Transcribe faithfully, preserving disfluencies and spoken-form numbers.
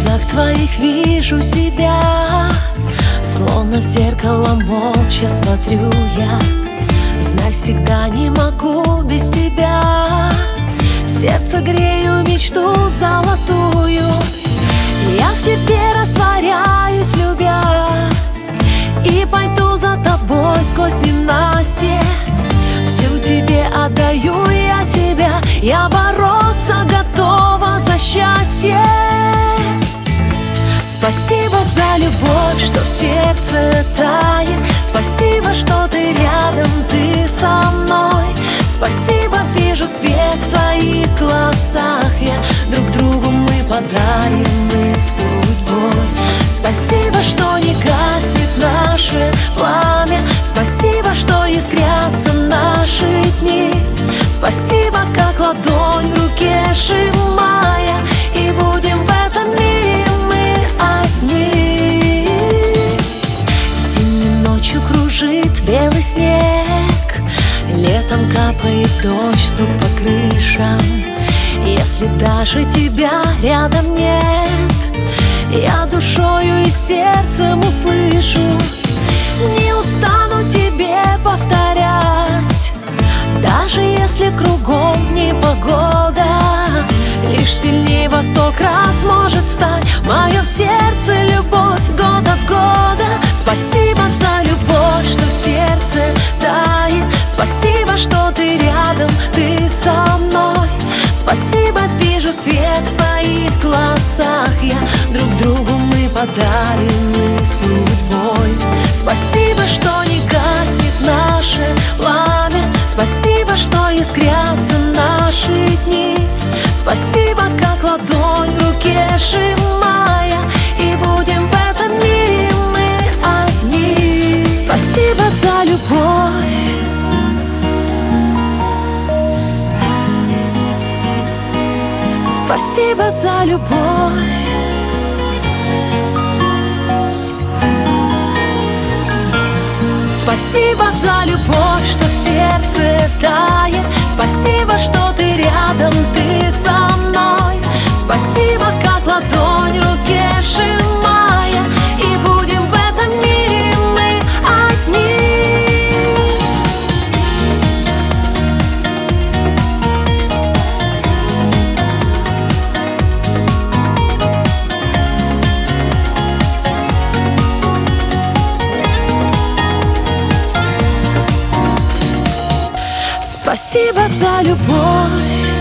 глазах твоих вижу себя, словно в зеркало молча смотрю я. Знай, всегда не могу без тебя, в сердце грею мечту золотую. Я в тебе растворяюсь, любя, и пойду за тобой сквозь ненастье. Всю тебе отдаю я себя, я бороться готова за счастье. Спасибо за любовь, что в сердце тает. Спасибо, что ты рядом, ты со мной. Спасибо, вижу свет в твоих глазах я. Друг другу мы подарены судьбой. Спасибо, что не гаснет наше пламя. Спасибо, что искрятся наши дни. Спасибо, как ладонь в руке сжимая, и будем в этом мире мы одни. Зимней ночью кружит белый снег, летом капает дождь, стук по крышам. Если даже тебя рядом нет, я душою и сердцем услышу. Не устану тебе повторять, даже если кругом непогода, лишь сильнее во сто крат может стать мое в сердце любовь год от года. Спасибо за любовь, что в сердце тает. Спасибо, что ты рядом, ты со мной. Спасибо, вижу свет в твоих глазах я. Друг другу мы подарены судьбой. Спасибо, что не гаснет наше пламя. Спасибо, что искрятся наши дни. Спасибо, как ладонь в руке сжимая, и будем в этом мире мы одни. Спасибо за любовь. Спасибо за любовь. Спасибо за любовь, что в сердце тает. Спасибо, что ты рядом, ты со мной. Спасибо, как ладонь в руке сжимая, и будем в этом мире мы одни. Спасибо за любовь.